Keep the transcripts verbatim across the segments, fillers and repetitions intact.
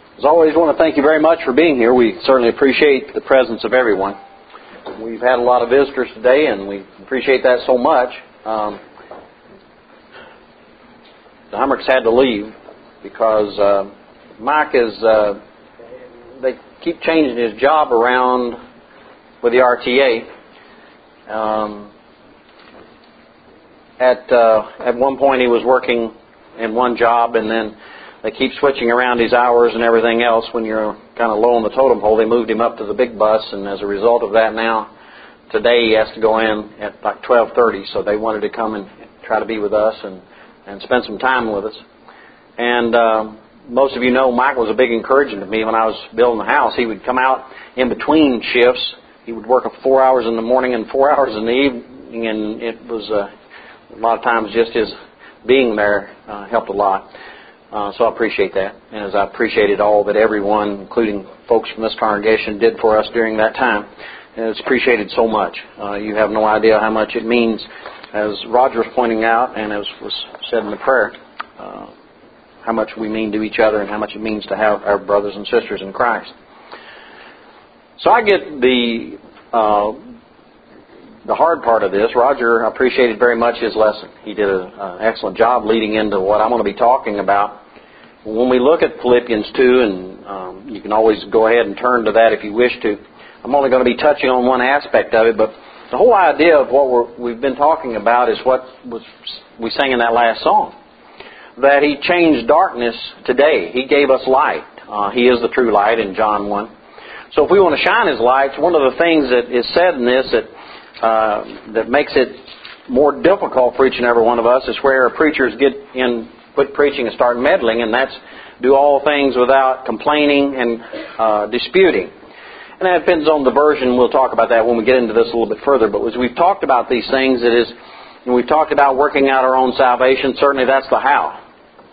As always, I want to thank you very much for being here. We certainly appreciate the presence of everyone. We've had a lot of visitors today, and we appreciate that so much. Um, the Hummerichs had to leave because uh, Mike is, uh, they keep changing his job around with the R T A. Um, at, uh, at one point he was working in one job, and then they keep switching around his hours and everything else. When you're kind of low on the totem pole, they moved him up to the big bus, and as a result of that now, today he has to go in at like twelve thirty, so they wanted to come and try to be with us and, and spend some time with us. And um, most of you know Mike was a big encouragement to me when I was building the house. He would come out in between shifts. He would work four hours in the morning and four hours in the evening, and it was uh, a lot of times just his being there uh, helped a lot. Uh, so I appreciate that, and as I appreciated all that everyone, including folks from this congregation, did for us during that time. And it's appreciated so much. Uh, you have no idea how much it means, as Roger was pointing out, and as was said in the prayer, uh, how much we mean to each other and how much it means to have our brothers and sisters in Christ. So I get the uh, the hard part of this. Roger appreciated very much his lesson. He did an excellent job leading into what I'm going to be talking about. When we look at Philippians two, and um, you can always go ahead and turn to that if you wish to, I'm only going to be touching on one aspect of it, but the whole idea of what we're, we've been talking about is what was we sang in that last song, that He changed darkness today. He gave us light. Uh, he is the true light in John one. So if we want to shine His light, one of the things that is said in this that Uh, that makes it more difficult for each and every one of us is where preachers get in, quit preaching and start meddling, and that's do all things without complaining and uh, disputing. And that depends on the version. We'll talk about that when we get into this a little bit further. But as we've talked about these things, it is, and we've talked about working out our own salvation, certainly that's the how.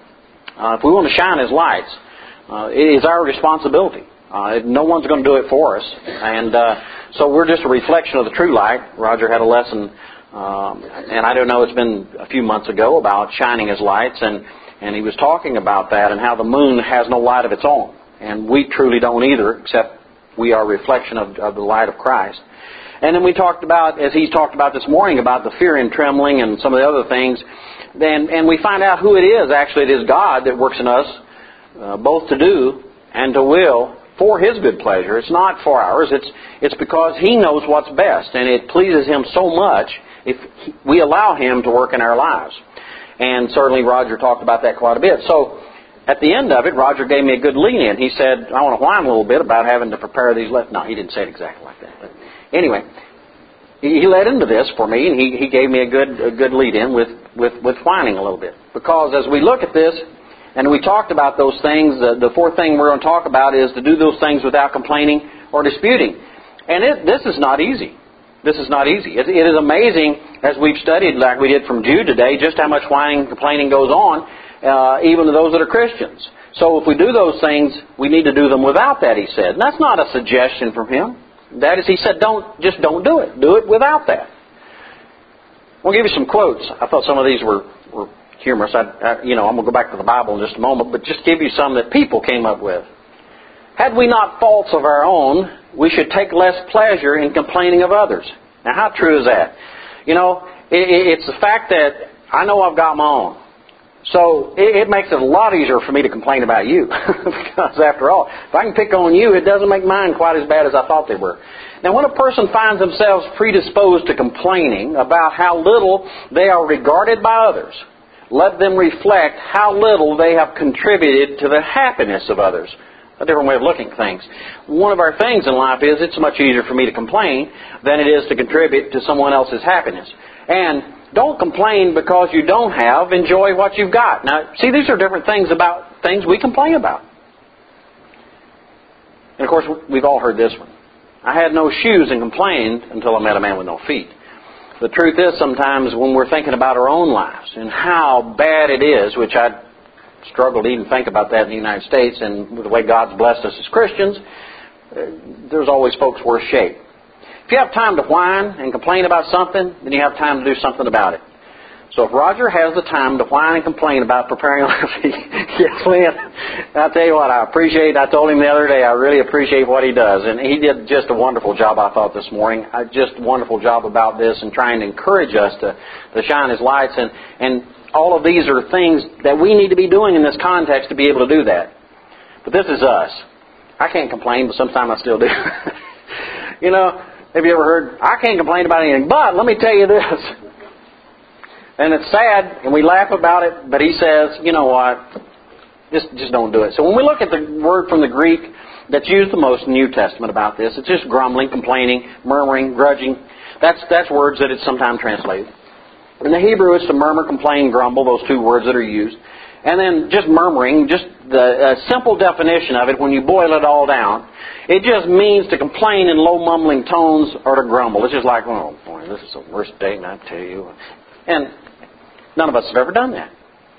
Uh, if we want to shine His lights, uh, it is our responsibility. Uh, no one's going to do it for us. And uh, so we're just a reflection of the true light. Roger had a lesson, um, and I don't know, it's been a few months ago, about shining His lights, and, and he was talking about that and how the moon has no light of its own. And we truly don't either, except we are a reflection of, of the light of Christ. And then we talked about, as he talked about this morning, about the fear and trembling and some of the other things. Then, and we find out who it is. Actually, it is God that works in us, uh, both to do and to will, for His good pleasure. It's not for ours. It's it's because He knows what's best, and it pleases Him so much if we allow Him to work in our lives. And certainly Roger talked about that quite a bit. So at the end of it, Roger gave me a good lead-in. He said, I want to whine a little bit about having to prepare these lessons. No, he didn't say it exactly like that. But anyway, he, he led into this for me, and he, he gave me a good a good lead-in with, with, with whining a little bit. Because as we look at this, and we talked about those things, the, the fourth thing we're going to talk about is to do those things without complaining or disputing. And it, this is not easy. This is not easy. It, it is amazing, as we've studied, like we did from Jude today, just how much whining and complaining goes on, uh, even to those that are Christians. So if we do those things, we need to do them without that, he said. And that's not a suggestion from him. That is, he said, don't just don't do it. Do it without that. We'll give you some quotes. I thought some of these were... were humorous. I, I, you know, I'm going to go back to the Bible in just a moment, but just give you some that people came up with. Had we not faults of our own, we should take less pleasure in complaining of others. Now, how true is that? You know, it, it's the fact that I know I've got my own. So it, it makes it a lot easier for me to complain about you. Because after all, if I can pick on you, it doesn't make mine quite as bad as I thought they were. Now, when a person finds themselves predisposed to complaining about how little they are regarded by others, let them reflect how little they have contributed to the happiness of others. A different way of looking at things. One of our things in life is it's much easier for me to complain than it is to contribute to someone else's happiness. And don't complain because you don't have. Enjoy what you've got. Now, see, these are different things about things we complain about. And, of course, we've all heard this one. I had no shoes and complained until I met a man with no feet. The truth is, sometimes when we're thinking about our own lives and how bad it is, which I struggle to even think about that in the United States, and with the way God's blessed us as Christians, there's always folks worse shape. If you have time to whine and complain about something, then you have time to do something about it. So if Roger has the time to whine and complain about preparing a levy, yes, Lynn, I'll tell you what, I appreciate, I told him the other day, I really appreciate what he does. And he did just a wonderful job, I thought, this morning. Uh, just a wonderful job about this and trying to encourage us to, to shine His lights. And, and all of these are things that we need to be doing in this context to be able to do that. But this is us. I can't complain, but sometimes I still do. You know, have you ever heard, I can't complain about anything, but let me tell you this. And it's sad, and we laugh about it, but he says, you know what, just just don't do it. So when we look at the word from the Greek that's used the most in the New Testament about this, it's just grumbling, complaining, murmuring, grudging. That's that's words that it's sometimes translated. In the Hebrew, it's to murmur, complain, grumble, those two words that are used. And then just murmuring, just the uh, simple definition of it, when you boil it all down, it just means to complain in low mumbling tones or to grumble. It's just like, oh boy, this is the worst day, and I tell you. And none of us have ever done that.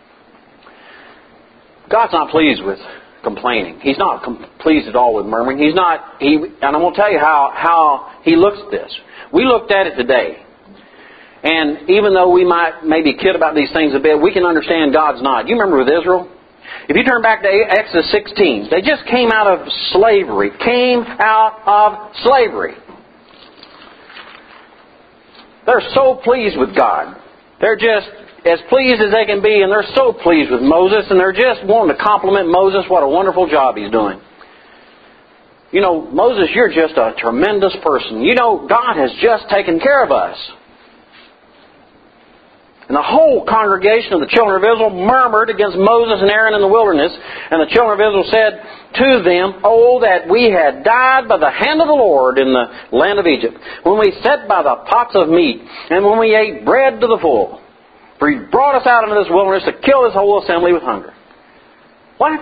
God's not pleased with complaining. He's not com- pleased at all with murmuring. He's not, he, and I'm going to tell you how, how He looks at this. We looked at it today. And even though we might maybe kid about these things a bit, we can understand God's not. You remember with Israel? If you turn back to Exodus sixteen, they just came out of slavery. Came out of slavery. They're so pleased with God. They're just as pleased as they can be, and they're so pleased with Moses, and they're just wanting to compliment Moses. What a wonderful job he's doing. You know, Moses, you're just a tremendous person. You know, God has just taken care of us. And the whole congregation of the children of Israel murmured against Moses and Aaron in the wilderness. And the children of Israel said to them, oh, that we had died by the hand of the Lord in the land of Egypt, when we sat by the pots of meat, and when we ate bread to the full. For He brought us out into this wilderness to kill this whole assembly with hunger. What?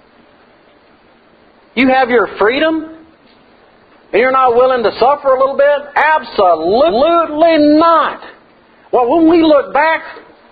You have your freedom? And you're not willing to suffer a little bit? Absolutely not. Well, when we look back,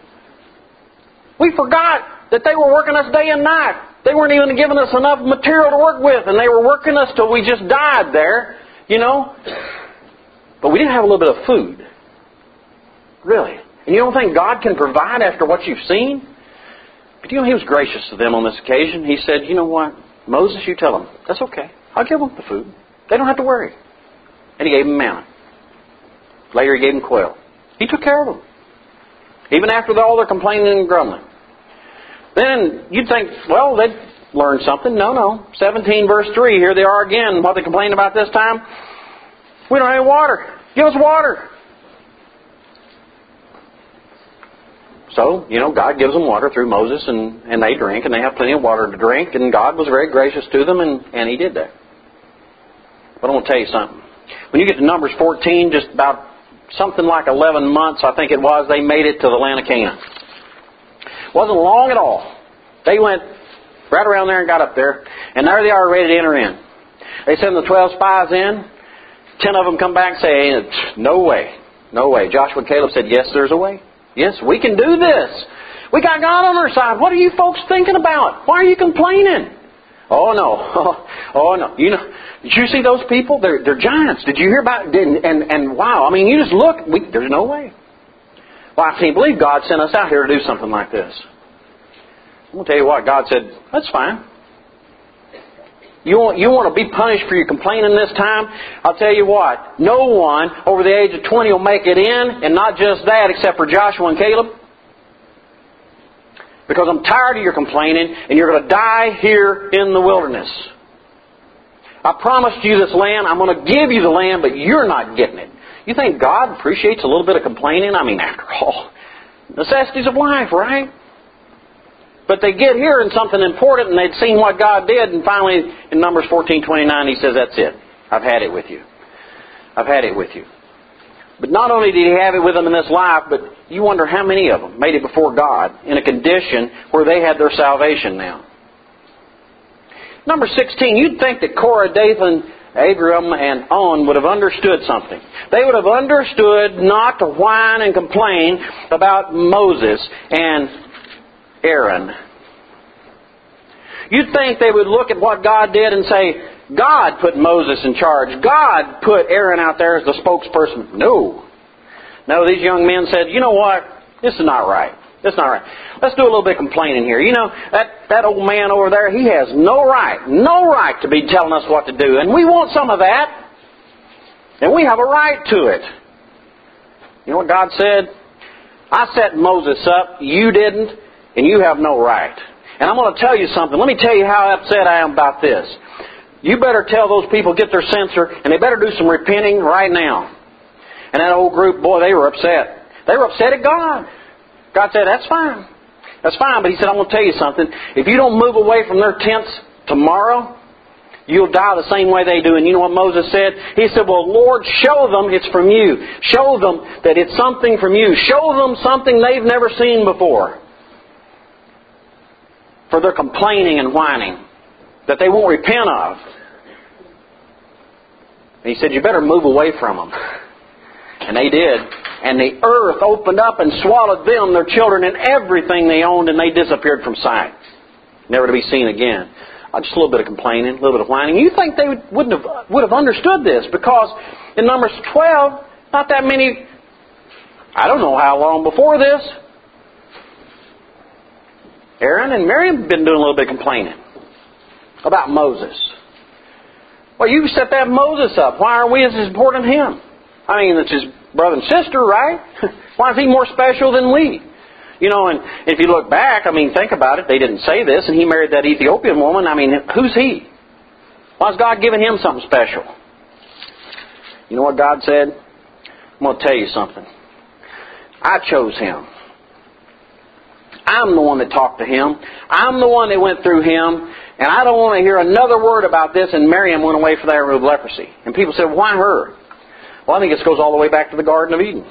we forgot that they were working us day and night. They weren't even giving us enough material to work with, and they were working us till we just died there, you know. But we did have a little bit of food. Really. And you don't think God can provide after what you've seen? But you know, He was gracious to them on this occasion. He said, you know what, Moses, you tell them, that's okay. I'll give them the food. They don't have to worry. And He gave them manna. Later He gave them quail. He took care of them. Even after all their complaining and grumbling. Then you'd think, well, they'd learn something. No, no. seventeen verse three, here they are again. What they complained about this time? We don't have any water. Give us water. So, you know, God gives them water through Moses, and, and they drink, and they have plenty of water to drink, and God was very gracious to them, and, and He did that. But I want to tell you something. When you get to Numbers fourteen, just about something like eleven months, I think it was, they made it to the land of Canaan. Wasn't long at all. They went right around there and got up there, and there they are ready to enter in. They send the twelve spies in. Ten of them come back and say, no way, no way. Joshua and Caleb said, yes, there's a way. Yes, we can do this. We got God on our side. What are you folks thinking about? Why are you complaining? Oh, no. Oh, no. You know, did you see those people? They're, they're giants. Did you hear about it? And, and, and wow, I mean, you just look. We, there's no way. Well, I can't believe God sent us out here to do something like this. I'm going to tell you what. God said, that's fine. You want, you want to be punished for your complaining this time? I'll tell you what. No one over the age of twenty will make it in. And not just that, except for Joshua and Caleb. Because I'm tired of your complaining, and you're going to die here in the wilderness. I promised you this land. I'm going to give you the land, but you're not getting it. You think God appreciates a little bit of complaining? I mean, after all, necessities of life, right? But they get here in something important, and they'd seen what God did, and finally, in Numbers fourteen twenty-nine, He says, that's it. I've had it with you. I've had it with you. But not only did He have it with them in this life, but you wonder how many of them made it before God in a condition where they had their salvation now. Number sixteen, you'd think that Korah, Dathan, Abiram, and On would have understood something. They would have understood not to whine and complain about Moses and Aaron. You'd think they would look at what God did and say, God put Moses in charge. God put Aaron out there as the spokesperson. No. No, these young men said, you know what? This is not right. This is not right. Let's do a little bit of complaining here. You know, that, that old man over there, he has no right, no right to be telling us what to do. And we want some of that. And we have a right to it. You know what God said? I set Moses up, you didn't, and you have no right. And I'm going to tell you something. Let me tell you how upset I am about this. You better tell those people, get their censer, and they better do some repenting right now. And that old group, boy, they were upset. They were upset at God. God said, that's fine. That's fine. But He said, I'm going to tell you something. If you don't move away from their tents tomorrow, you'll die the same way they do. And you know what Moses said? He said, well, Lord, show them it's from you. Show them that it's something from you. Show them something they've never seen before. For their complaining and whining that they won't repent of. And He said, you better move away from them. And they did. And the earth opened up and swallowed them, their children, and everything they owned, and they disappeared from sight. Never to be seen again. Uh, just a little bit of complaining, a little bit of whining. You think they would, wouldn't have, would have understood this, because in Numbers twelve, not that many, I don't know how long before this, Aaron and Miriam have been doing a little bit of complaining about Moses. Well, you set that Moses up. Why are we as important as him? I mean, it's his brother and sister, right? Why is he more special than we? You know, and if you look back, I mean, think about it. They didn't say this, and he married that Ethiopian woman. I mean, who's he? Why is God giving him something special? You know what God said? I'm going to tell you something. I chose him. I'm the one that talked to him. I'm the one that went through him. And I don't want to hear another word about this. And Miriam went away for that root of leprosy. And people said, why her? Well, I think this goes all the way back to the Garden of Eden.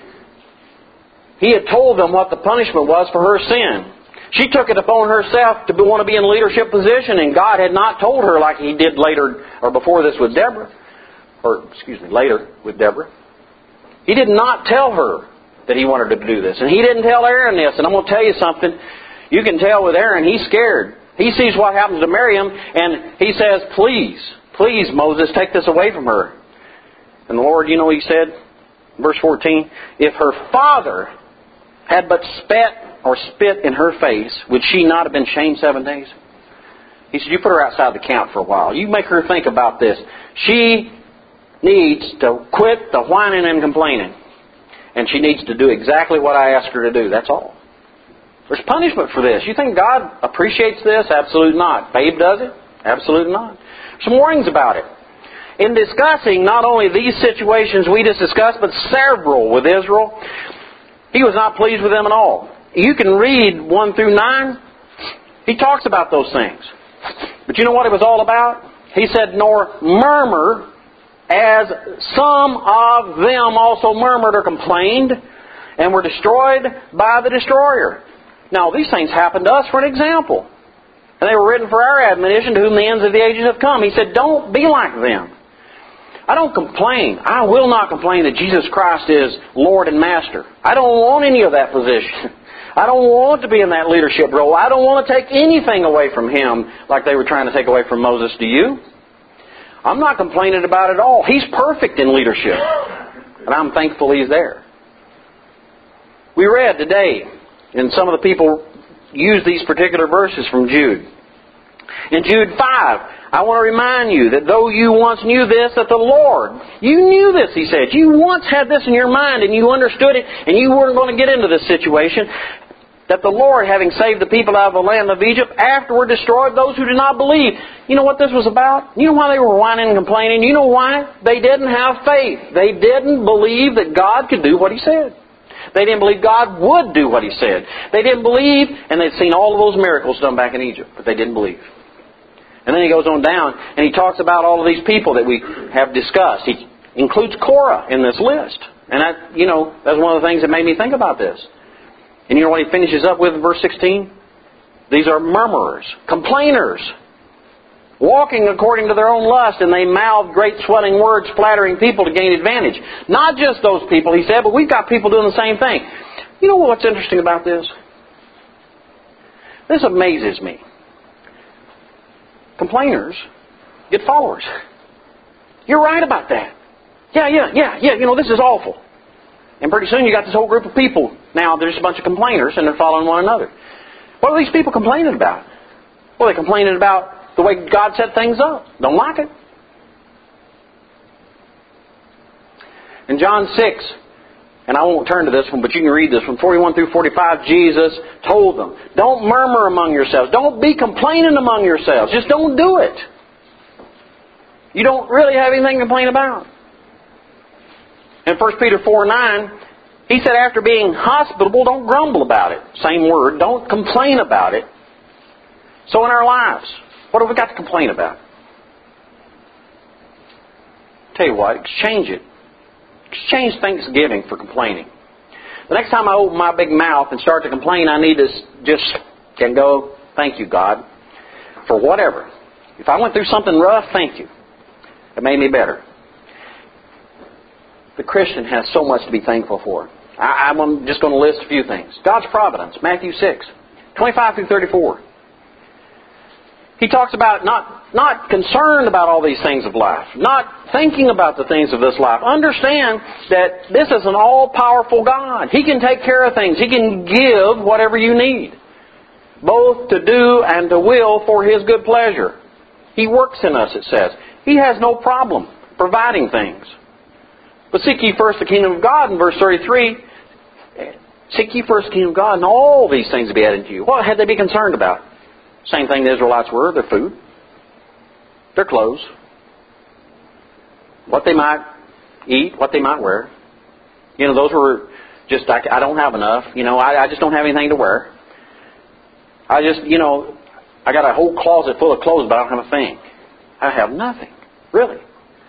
He had told them what the punishment was for her sin. She took it upon herself to want to be in a leadership position, and God had not told her like He did later, or before this with Deborah, or excuse me, later with Deborah. He did not tell her that He wanted her to do this, and He didn't tell Aaron this. And I'm going to tell you something. You can tell with Aaron, he's scared. He sees what happens to Miriam, and he says, "Please, please, Moses, take this away from her." And the Lord, you know, He said, verse fourteen, if her father had but spat or spit in her face, would she not have been shamed seven days? He said, you put her outside the camp for a while. You make her think about this. She needs to quit the whining and complaining. And she needs to do exactly what I asked her to do. That's all. There's punishment for this. You think God appreciates this? Absolutely not. Babe does it? Absolutely not. Some warnings about it. In discussing not only these situations we just discussed, but several with Israel, He was not pleased with them at all. You can read one through nine. He talks about those things. But you know what it was all about? He said, nor murmur, as some of them also murmured or complained, and were destroyed by the destroyer. Now, these things happened to us for an example. And they were written for our admonition, to whom the ends of the ages have come. He said, don't be like them. I don't complain. I will not complain that Jesus Christ is Lord and Master. I don't want any of that position. I don't want to be in that leadership role. I don't want to take anything away from Him like they were trying to take away from Moses. Do you? I'm not complaining about it at all. He's perfect in leadership. And I'm thankful He's there. We read today, and some of the people use these particular verses from Jude. In Jude five, I want to remind you that though you once knew this, that the Lord, you knew this, he said. You once had this in your mind and you understood it and you weren't going to get into this situation. That the Lord, having saved the people out of the land of Egypt, afterward destroyed those who did not believe. You know what this was about? You know why they were whining and complaining? You know why? They didn't have faith. They didn't believe that God could do what He said. They didn't believe God would do what He said. They didn't believe, and they'd seen all of those miracles done back in Egypt, but they didn't believe. And then he goes on down and he talks about all of these people that we have discussed. He includes Korah in this list. And that, you know, that's one of the things that made me think about this. And you know what he finishes up with in verse sixteen? These are murmurers, complainers, walking according to their own lust, and they mouth great swelling words, flattering people to gain advantage. Not just those people, he said, but we've got people doing the same thing. You know what's interesting about this? This amazes me. Complainers get followers. You're right about that. Yeah, yeah, yeah, yeah, you know, this is awful. And pretty soon you got this whole group of people. Now there's a bunch of complainers and they're following one another. What are these people complaining about? Well, they're complaining about the way God set things up. Don't like it. In John six, and I won't turn to this one, but you can read this one, forty-one through forty-five, Jesus told them, don't murmur among yourselves. Don't be complaining among yourselves. Just don't do it. You don't really have anything to complain about. In First Peter four nine, he said after being hospitable, don't grumble about it. Same word. Don't complain about it. So in our lives, what have we got to complain about? Tell you what, exchange it. Exchange thanksgiving for complaining. The next time I open my big mouth and start to complain, I need to just can go, thank you, God, for whatever. If I went through something rough, thank you. It made me better. The Christian has so much to be thankful for. I, I'm just going to list a few things. God's providence, Matthew six, twenty-five through thirty-four. He talks about not, not concerned about all these things of life, not thinking about the things of this life. Understand that this is an all-powerful God. He can take care of things. He can give whatever you need, both to do and to will for His good pleasure. He works in us, it says. He has no problem providing things. But seek ye first the kingdom of God, in verse thirty-three. Seek ye first the kingdom of God, and all these things will be added to you. What had they be concerned about? Same thing the Israelites were, their food, their clothes, what they might eat, what they might wear. You know, those were just, I, I don't have enough. You know, I, I just don't have anything to wear. I just, you know, I got a whole closet full of clothes, but I don't have a thing. I have nothing. Really.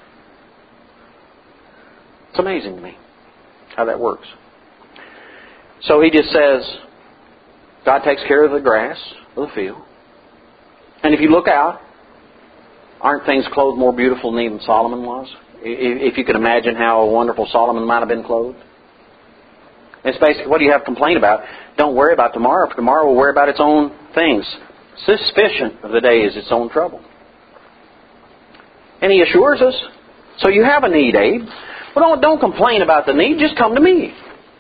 It's amazing to me how that works. So he just says, God takes care of the grass of the field. And if you look out, aren't things clothed more beautiful than even Solomon was? If you could imagine how wonderful Solomon might have been clothed. It's basically, what do you have to complain about? Don't worry about tomorrow, for tomorrow will worry about its own things. Sufficient of the day is its own trouble. And he assures us, so you have a need, Abe. Well, don't, don't complain about the need, just come to me.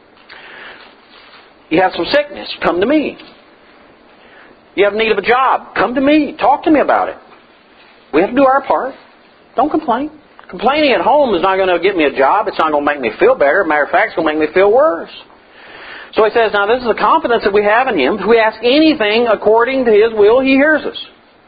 You have some sickness, come to me. You have need of a job, come to me. Talk to me about it. We have to do our part. Don't complain. Complaining at home is not going to get me a job. It's not going to make me feel better. Matter of fact, it's going to make me feel worse. So he says, now this is the confidence that we have in Him. If we ask anything according to His will, He hears us.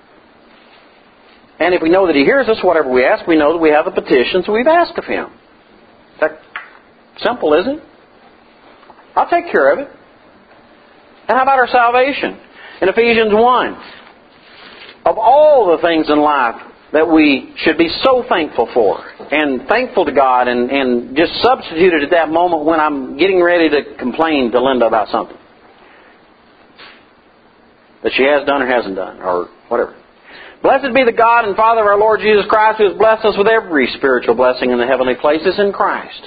And if we know that He hears us, whatever we ask, we know that we have the petitions we've asked of Him. That simple, isn't it? I'll take care of it. And how about our salvation? In Ephesians one, of all the things in life that we should be so thankful for, and thankful to God, and, and just substituted at that moment when I'm getting ready to complain to Linda about something that she has done or hasn't done, or whatever. Blessed be the God and Father of our Lord Jesus Christ, who has blessed us with every spiritual blessing in the heavenly places in Christ.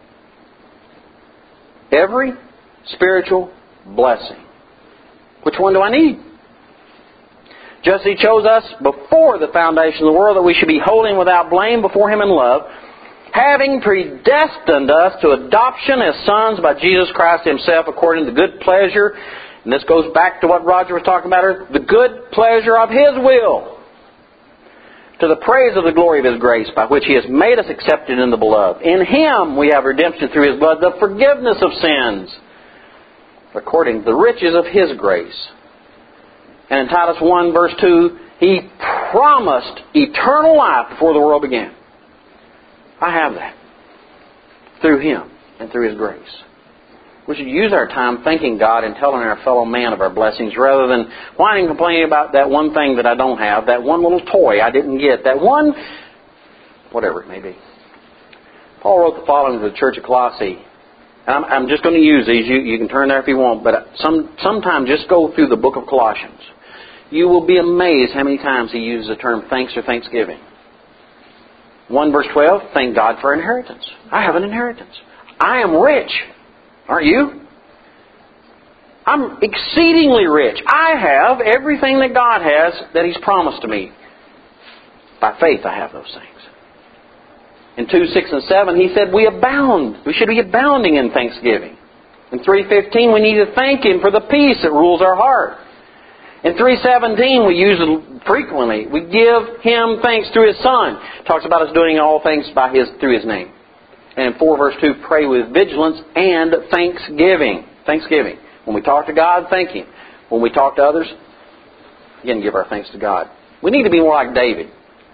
Every spiritual blessing. Which one do I need? Just as He chose us before the foundation of the world, that we should be holy and without blame before Him in love, having predestined us to adoption as sons by Jesus Christ Himself, according to the good pleasure, and this goes back to what Roger was talking about earlier, the good pleasure of His will, to the praise of the glory of His grace, by which He has made us accepted in the Beloved. In Him we have redemption through His blood, the forgiveness of sins, according to the riches of His grace. And in Titus one verse two, He promised eternal life before the world began. I have that. Through Him and through His grace. We should use our time thanking God and telling our fellow man of our blessings, rather than whining and complaining about that one thing that I don't have, that one little toy I didn't get, that one, whatever it may be. Paul wrote the following to the church of Colossae. I'm, I'm just going to use these. You, you can turn there if you want. But some sometime just go through the book of Colossians. You will be amazed how many times he uses the term thanks or thanksgiving. one verse twelve, thank God for inheritance. I have an inheritance. I am rich. Aren't you? I'm exceedingly rich. I have everything that God has that He's promised to me. By faith I have those things. In two, six, and seven, he said we abound. We should be abounding in thanksgiving. In three fifteen, we need to thank Him for the peace that rules our heart. In three seventeen, we use it frequently. We give Him thanks through His Son. It talks about us doing all things by His through His name. And in four verse two, pray with vigilance and thanksgiving. Thanksgiving. When we talk to God, thank Him. When we talk to others, again, give our thanks to God. We need to be more like David.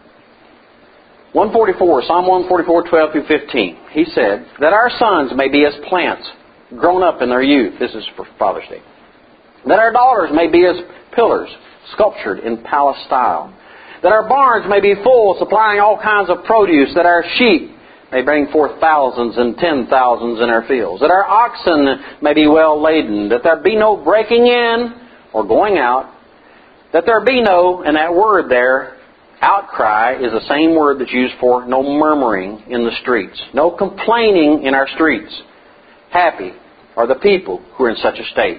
one forty-four, Psalm one forty-four, twelve through fifteen. He said, that our sons may be as plants, grown up in their youth. This is for Father's Day. That our daughters may be as pillars, sculptured in palace style. That our barns may be full, supplying all kinds of produce. That our sheep may bring forth thousands and ten thousands in our fields. That our oxen may be well laden. That there be no breaking in or going out. That there be no, and that word there, outcry, is the same word that's used for no murmuring in the streets. No complaining in our streets. Happy are the people who are in such a state.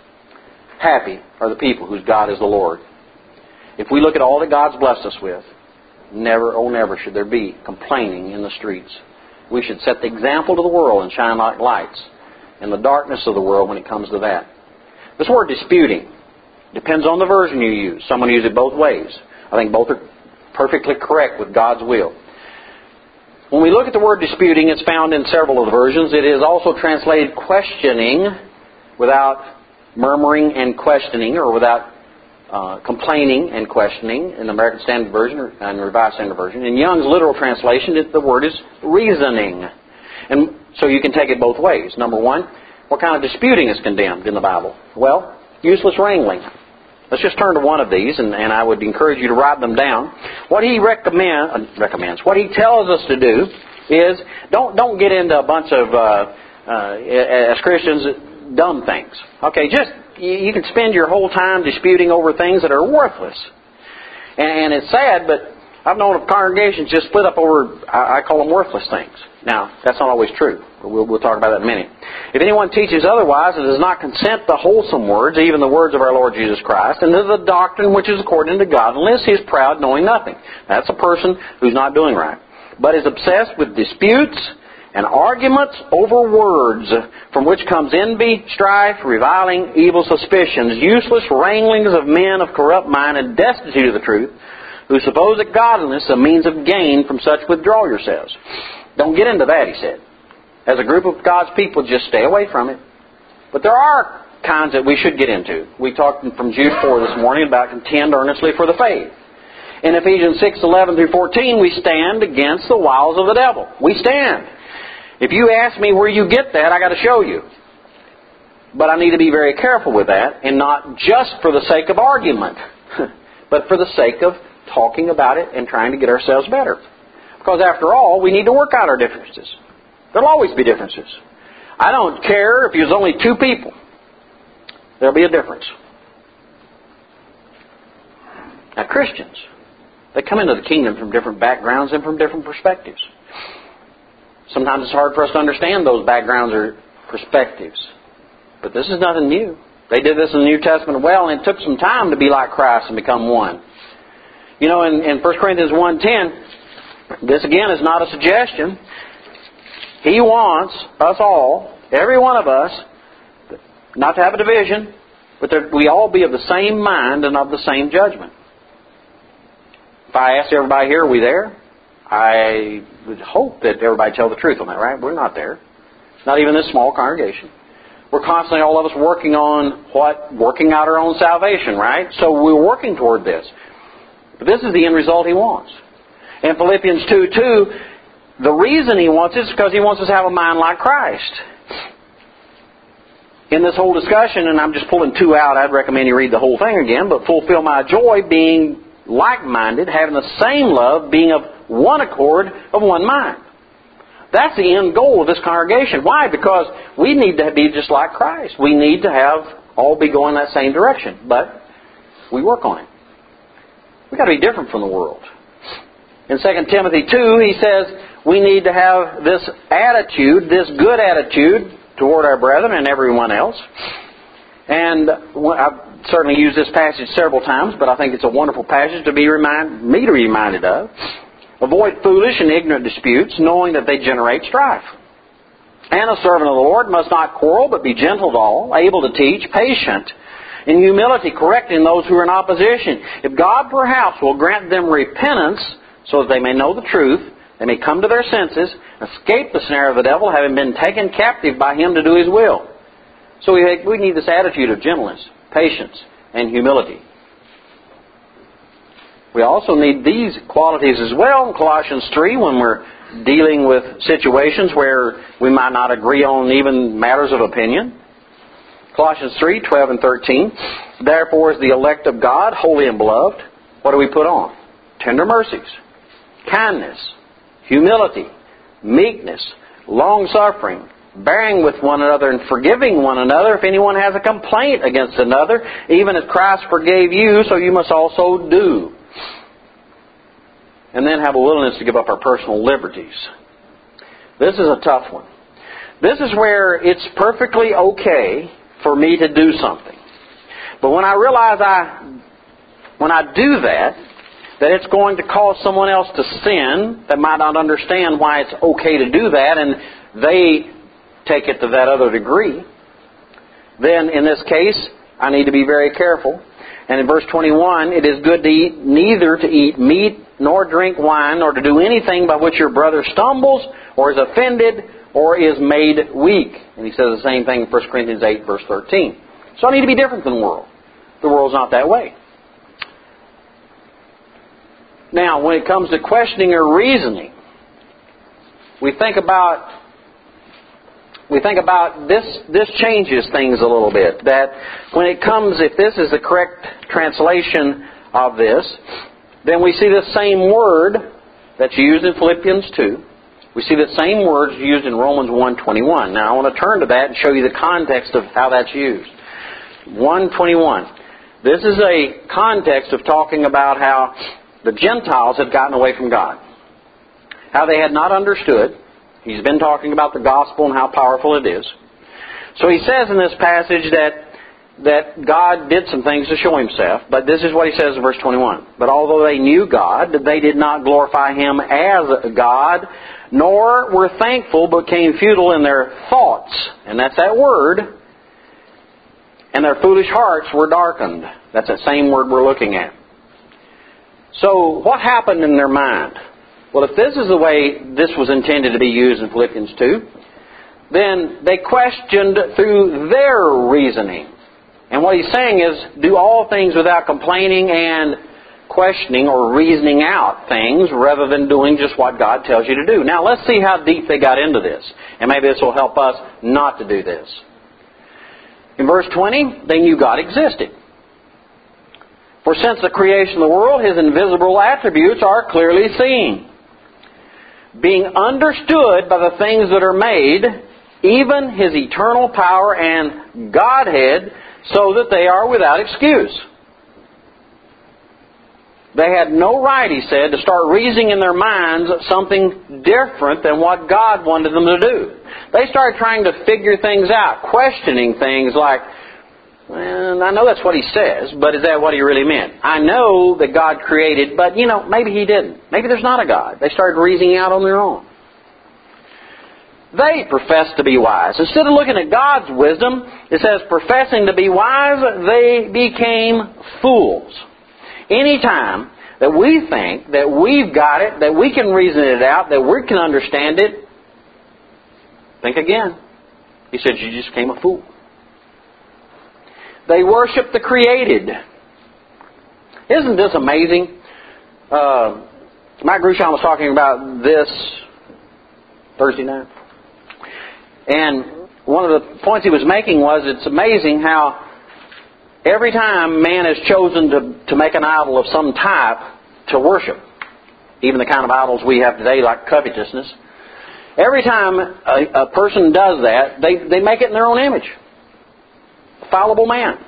Happy are the people whose God is the Lord. If we look at all that God's blessed us with, never, oh never should there be complaining in the streets. We should set the example to the world and shine like lights in the darkness of the world when it comes to that. This word disputing depends on the version you use. Someone uses it both ways. I think both are perfectly correct with God's will. When we look at the word disputing, it's found in several of the versions. It is also translated questioning without murmuring and questioning, or without uh, complaining and questioning in the American Standard Version and Revised Standard Version. In Young's literal translation, it, the word is reasoning. And so you can take it both ways. Number one, what kind of disputing is condemned in the Bible? Well, useless wrangling. Let's just turn to one of these, and, and I would encourage you to write them down. What he recommend, uh, recommends, what he tells us to do is don't don't get into a bunch of, uh, uh, as Christians, dumb things. Okay, just, you, you can spend your whole time disputing over things that are worthless. And, and it's sad, but I've known of congregations just split up over, I, I call them worthless things. Now, that's not always true. But we'll, we'll talk about that in a minute. If anyone teaches otherwise and does not consent to wholesome words, even the words of our Lord Jesus Christ, and to the doctrine which is according to godliness, he is proud, knowing nothing. That's a person who's not doing right. But is obsessed with disputes and arguments over words, from which comes envy, strife, reviling, evil suspicions, useless wranglings of men of corrupt mind and destitute of the truth, who suppose that godliness is a means of gain. From such withdraw yourselves. Don't get into that, he said. As a group of God's people, just stay away from it. But there are kinds that we should get into. We talked from Jude four this morning about contend earnestly for the faith. In Ephesians six, eleven through fourteen, we stand against the wiles of the devil. We stand. If you ask me where you get that, I got to show you. But I need to be very careful with that, and not just for the sake of argument, but for the sake of talking about it and trying to get ourselves better. Because after all, we need to work out our differences. There'll always be differences. I don't care if there's only two people. There'll be a difference. Now, Christians, they come into the kingdom from different backgrounds and from different perspectives. Sometimes it's hard for us to understand those backgrounds or perspectives. But this is nothing new. They did this in the New Testament well, and it took some time to be like Christ and become one. You know, in, in First Corinthians one ten, this again is not a suggestion. He wants us all, every one of us, not to have a division, but that we all be of the same mind and of the same judgment. If I asked everybody here, are we there? I would hope that everybody tell the truth on that, right? We're not there. Not even this small congregation. We're constantly, all of us, working on what? Working out our own salvation, right? So we're working toward this. But this is the end result He wants. In Philippians two two, the reason He wants it is because He wants us to have a mind like Christ. In this whole discussion, and I'm just pulling two out, I'd recommend you read the whole thing again, but fulfill my joy, being like-minded, having the same love, being of one accord, of one mind. That's the end goal of this congregation. Why? Because we need to be just like Christ. We need to have all be going that same direction. But we work on it. We've got to be different from the world. In Second Timothy two, he says we need to have this attitude, this good attitude toward our brethren and everyone else. And I've certainly used this passage several times, but I think it's a wonderful passage to be remind, me to be reminded of. Avoid foolish and ignorant disputes, knowing that they generate strife. And a servant of the Lord must not quarrel, but be gentle to all, able to teach, patient, in humility, correcting those who are in opposition. If God perhaps will grant them repentance, so that they may know the truth, they may come to their senses, escape the snare of the devil, having been taken captive by him to do his will. So we we need this attitude of gentleness, patience, and humility. We also need these qualities as well in Colossians three when we're dealing with situations where we might not agree on even matters of opinion. Colossians three, twelve and thirteen. Therefore, as the elect of God, holy and beloved, what do we put on? Tender mercies, kindness, humility, meekness, long-suffering, bearing with one another and forgiving one another if anyone has a complaint against another, even as Christ forgave you, so you must also do. And then have a willingness to give up our personal liberties. This is a tough one. This is where it's perfectly okay for me to do something. But when I realize I, when I do that, that it's going to cause someone else to sin that might not understand why it's okay to do that, and they take it to that other degree, then in this case, I need to be very careful. And in verse twenty-one, it is good to eat neither to eat meat nor drink wine, nor to do anything by which your brother stumbles or is offended or is made weak. And he says the same thing in First Corinthians eight, verse thirteen. So I need to be different than the world. The world's not that way. Now, when it comes to questioning or reasoning, we think about we think about this. This changes things a little bit. That when it comes, if this is the correct translation of this, then we see the same word that's used in Philippians two. We see the same words used in Romans one twenty-one. Now, I want to turn to that and show you the context of how that's used. one twenty-one. This is a context of talking about how the Gentiles had gotten away from God. How they had not understood. He's been talking about the gospel and how powerful it is. So he says in this passage that that God did some things to show Himself, but this is what he says in verse twenty-one. But although they knew God, they did not glorify Him as God, nor were thankful, but became futile in their thoughts. And that's that word. And their foolish hearts were darkened. That's that same word we're looking at. So what happened in their mind? Well, if this is the way this was intended to be used in Philippians two, then they questioned through their reasoning. And what he's saying is, do all things without complaining and questioning or reasoning out things rather than doing just what God tells you to do. Now, let's see how deep they got into this. And maybe this will help us not to do this. In verse twenty, they knew God existed. For since the creation of the world, His invisible attributes are clearly seen, being understood by the things that are made, even His eternal power and Godhead, so that they are without excuse. They had no right, he said, to start reasoning in their minds something different than what God wanted them to do. They started trying to figure things out, questioning things like, well, I know that's what He says, but is that what He really meant? I know that God created, but, you know, maybe He didn't. Maybe there's not a God. They started reasoning out on their own. They professed to be wise. Instead of looking at God's wisdom, it says, professing to be wise, they became fools. Anytime that we think that we've got it, that we can reason it out, that we can understand it, think again. He said, you just became a fool. They worship the created. Isn't this amazing? Uh, Mike Grushan was talking about this Thursday night. And one of the points he was making was it's amazing how every time man has chosen to, to make an idol of some type to worship, even the kind of idols we have today like covetousness, every time a, a person does that, they, they make it in their own image. Fallible man.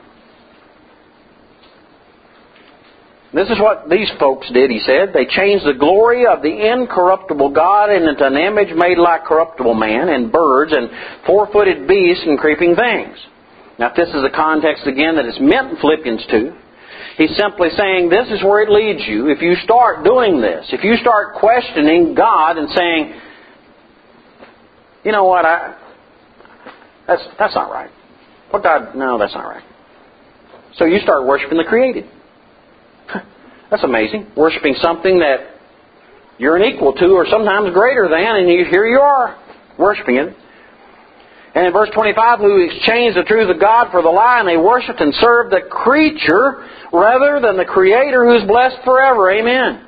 This is what these folks did, he said. They changed the glory of the incorruptible God into an image made like corruptible man and birds and four-footed beasts and creeping things. Now, if this is the context again that is meant in Philippians two, He's simply saying this is where it leads you. If you start doing this, if you start questioning God and saying, you know what, I that's that's not right. What God, no, that's not right. So you start worshiping the created. That's amazing. Worshiping something that you're an equal to or sometimes greater than, and you, here you are worshiping it. And in verse twenty-five, who exchanged the truth of God for the lie, and they worshipped and served the creature rather than the Creator who is blessed forever. Amen.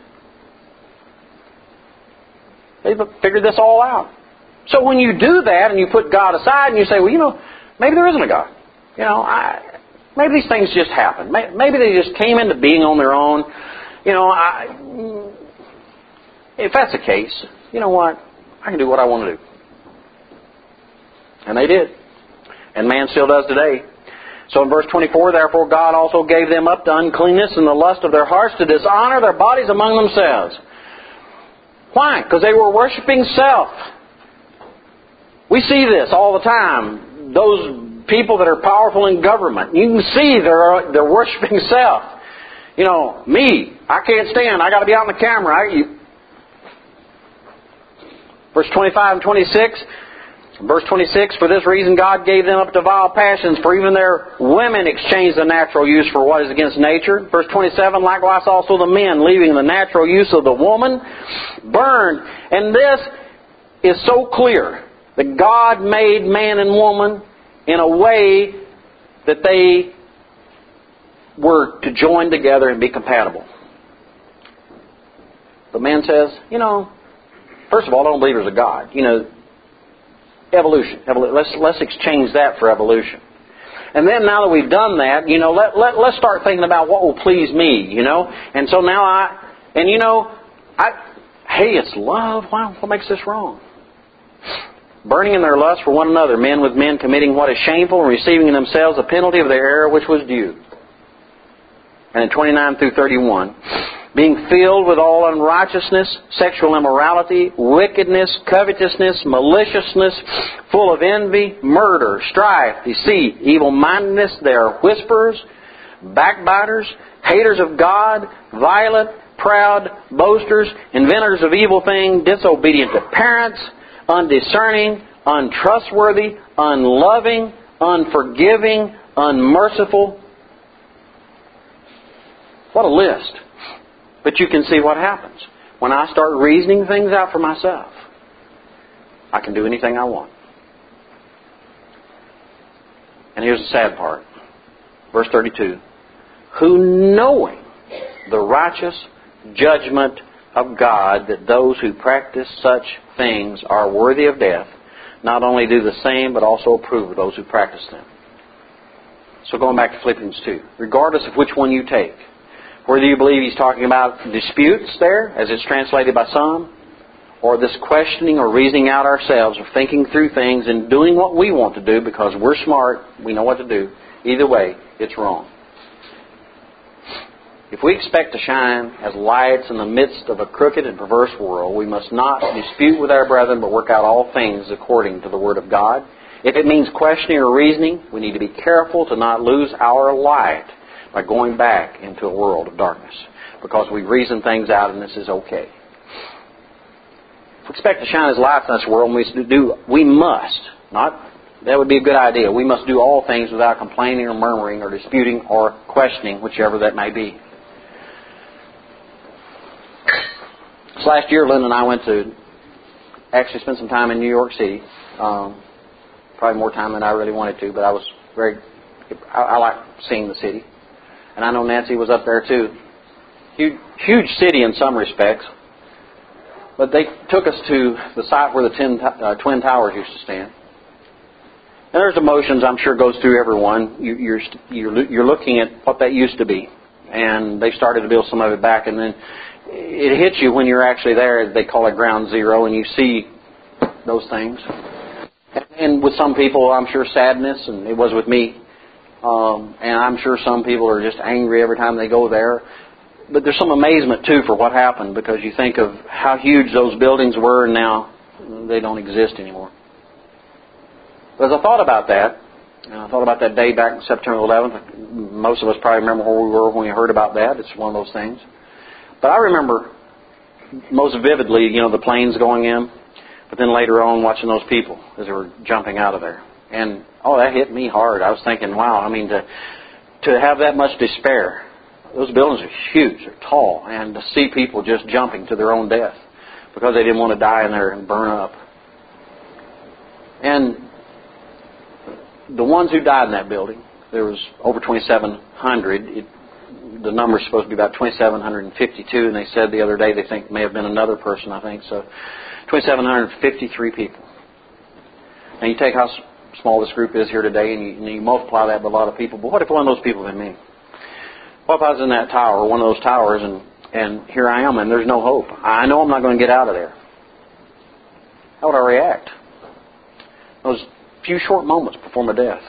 They've figured this all out. So when you do that and you put God aside and you say, well, you know, maybe there isn't a God. You know, I, maybe these things just happen. Maybe they just came into being on their own. You know, I, if that's the case, you know what? I can do what I want to do. And they did. And man still does today. So in verse twenty-four, therefore God also gave them up to uncleanness and the lust of their hearts to dishonor their bodies among themselves. Why? Because they were worshiping self. We see this all the time. Those people that are powerful in government, you can see they're they're worshiping self. You know, me, I can't stand. I got to be out on the camera. I, you, verse twenty-five and twenty-six. Verse twenty-six, for this reason God gave them up to vile passions, for even their women exchanged the natural use for what is against nature. Verse twenty-seven, likewise also the men, leaving the natural use of the woman, burned. And this is so clear that God made man and woman in a way that they were to join together and be compatible. The man says, you know, first of all, I don't believe there's a God. You know, Evolution. Evolu- let's let's exchange that for evolution. And then now that we've done that, you know, let, let, let's start thinking about what will please me, you know. And so now I, and you know, I, hey, it's love. Wow, what makes this wrong? Burning in their lust for one another, men with men committing what is shameful and receiving in themselves the penalty of their error which was due. And in twenty-nine through thirty-one, being filled with all unrighteousness, sexual immorality, wickedness, covetousness, maliciousness, full of envy, murder, strife, deceit, evil-mindedness. They are whisperers, backbiters, haters of God, violent, proud, boasters, inventors of evil things, disobedient to parents, undiscerning, untrustworthy, unloving, unforgiving, unmerciful. What a list. But you can see what happens. When I start reasoning things out for myself, I can do anything I want. And here's the sad part. Verse thirty-two. Who knowing the righteous judgment of God that those who practice such things are worthy of death, not only do the same, but also approve of those who practice them. So going back to Philippians two. Regardless of which one you take, whether you believe he's talking about disputes there, as it's translated by some, or this questioning or reasoning out ourselves, or thinking through things and doing what we want to do because we're smart, we know what to do. Either way, it's wrong. If we expect to shine as lights in the midst of a crooked and perverse world, we must not dispute with our brethren, but work out all things according to the Word of God. If it means questioning or reasoning, we need to be careful to not lose our light by going back into a world of darkness, because we reason things out and this is okay. If we expect to shine as lights in this world, we do. We must not. That would be a good idea. We must do all things without complaining or murmuring or disputing or questioning, whichever that may be. This last year, Lynn and I went to actually spend some time in New York City. Um, probably more time than I really wanted to, but I was very. I, I like seeing the city. And I know Nancy was up there too. Huge, huge city in some respects. But they took us to the site where the ten, uh, Twin Towers used to stand. And there's emotions I'm sure goes through everyone. You, you're, you're, you're looking at what that used to be. And they started to build some of it back. And then it hits you when you're actually there. They call it ground zero. And you see those things. And, and with some people, I'm sure sadness. And it was with me. Um, and I'm sure some people are just angry every time they go there. But there's some amazement, too, for what happened, because you think of how huge those buildings were, and now they don't exist anymore. But as I thought about that, And I thought about that day back on September eleventh. Most of us probably remember where we were when we heard about that. It's one of those things. But I remember most vividly, you know, the planes going in, but then later on watching those people as they were jumping out of there. And, oh, that hit me hard. I was thinking, wow, I mean, to to have that much despair. Those buildings are huge, they're tall, and to see people just jumping to their own death because they didn't want to die in there and burn up. And the ones who died in that building, there was over twenty-seven hundred. It, the number's supposed to be about twenty-seven fifty-two, and they said the other day they think may have been another person, I think. So twenty-seven fifty-three people. Now you take how small this group is here today, and you, and you multiply that by a lot of people. But what if one of those people had been me? What if I was in that tower, one of those towers, and, and here I am, and there's no hope. I know I'm not going to get out of there. How would I react? Those few short moments before my death.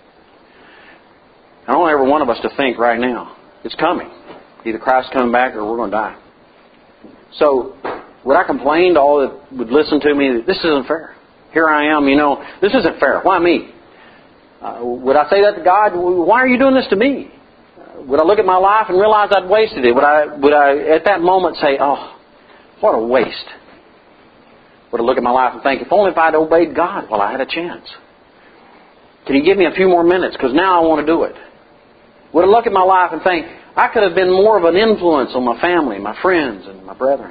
I want every one of us to think right now, it's coming. Either Christ's coming back or we're going to die. So, would I complain to all that would listen to me, this isn't fair? Here I am, you know, this isn't fair. Why me? Uh, would I say that to God? Why are you doing this to me? Uh, would I look at my life and realize I'd wasted it? Would I, would I at that moment say, oh, what a waste? Would I look at my life and think, if only if I'd obeyed God while I had a chance? Can you give me a few more minutes? Because now I want to do it. Would I look at my life and think, I could have been more of an influence on my family, my friends, and my brethren?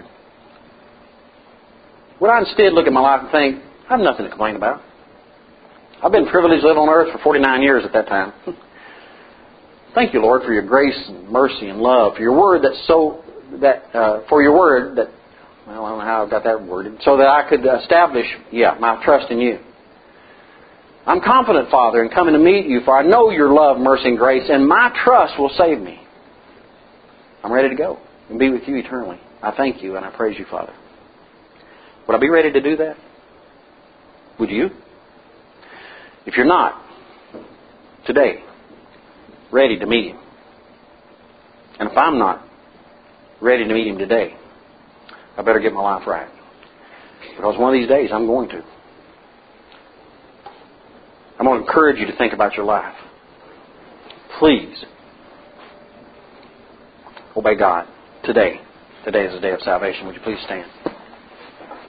Would I instead look at my life and think, I have nothing to complain about. I've been privileged to live on earth for forty-nine years at that time. Thank you, Lord, for your grace and mercy and love, for your word that's so that uh, for your word that well, I don't know how I got that worded, so that I could establish, yeah, my trust in you. I'm confident, Father, in coming to meet you, for I know your love, mercy, and grace, and my trust will save me. I'm ready to go and be with you eternally. I thank you and I praise you, Father. Would I be ready to do that? Would you? If you're not, today, ready to meet Him. And if I'm not ready to meet Him today, I better get my life right. Because one of these days I'm going to. I'm going to encourage you to think about your life. Please obey God today. Today is the day of salvation. Would you please stand?